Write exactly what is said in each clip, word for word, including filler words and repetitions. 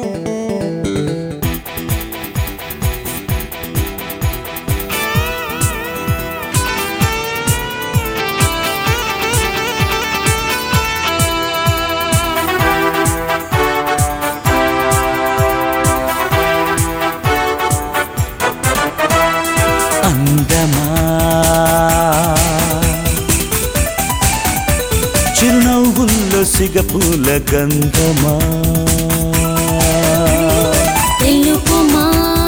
చిరునవ్వుల్లో సిగపూల గంధమా తెలుపుమా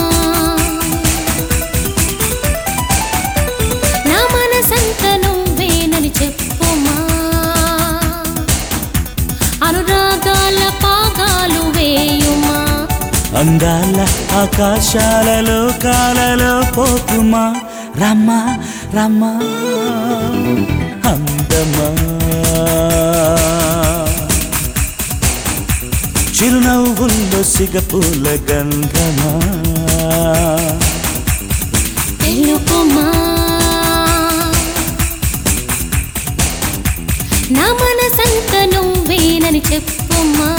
నా మనసంత నువ్వేనని చెప్పుమా అనురాగాల పాగాలు వేయుమా అందాల ఆకాశాలలో కాలలో పోకుమా రమ్మా రమ్మా అందమా చిరునవ్వుల్లో సిగపూల గంధమా తెలుపుమా నా మనసంత నువ్వేనని చెప్పుమా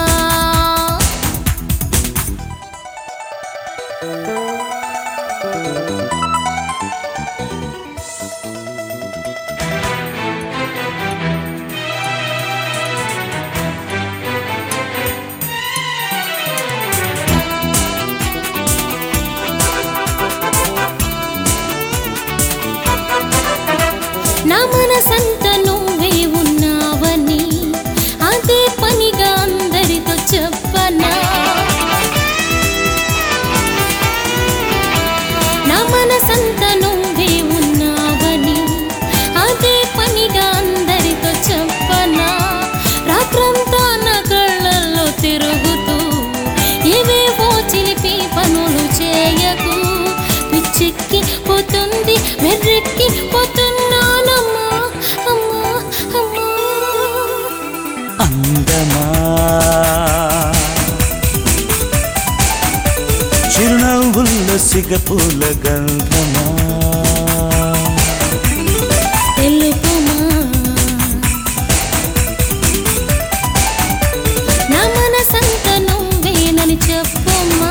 నా మనసంత నువ్వే ఉన్నావని అదే పనిగా అందరితో చెప్పనా నా మనసంత నువ్వే ఉన్నావని అదే పనిగా అందరితో చెప్పనా రాత్రంతా నా కళ్ళల్లో తిరుగుతూ ఏవేవో చిలిపి పనులు చేయకు పిచ్చెక్కి పోతుంది మెర్రెక్కి పోతున్నానమ్మా అమ్మా అమ్మా అందమా చిరునవ్వుల్లో సిగపూల గంధమా తెలుపుమా నా మనసంత నువ్వేనని చెప్పుమా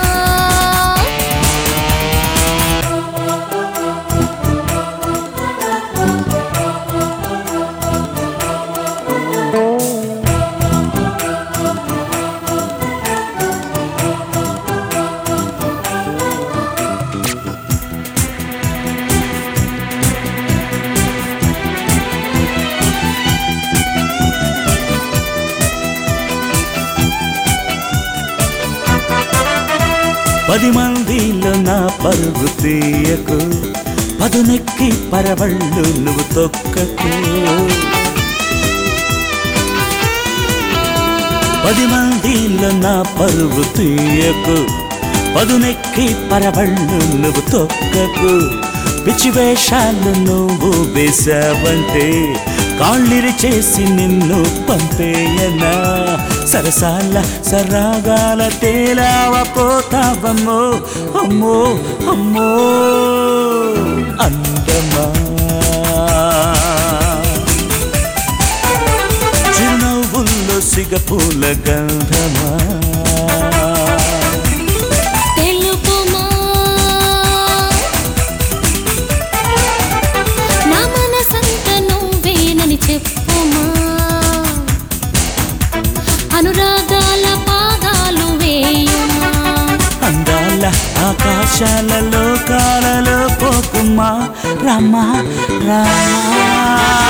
పది మందిలో నా పరుగు తీయకు పదునెక్కి పరవళ్ళు నువ్వు తొక్కకు పది మందిలో నా పరుగు తీయకు పదునెక్కి పరవళ్ళు నువ్వు తొక్కకు పిచ్చి వేషాలు నువ్వు వేసావంటే కాళ్ళిరి చేసి నిన్ను పంపేయనా సరసాల సరాగాల తేలావ పోతావమ్మో అమ్మో అమ్మో అందమా చిరునవ్వుల్లో సిగపూల గంధమా తెలుపుమా నా మనసంత నువ్వేనని చెప్పుమా అనురాగాల పాగాలు వేయుమా అందాల ఆకాశాలలో కాలలో పోకుమా రమ్మా రా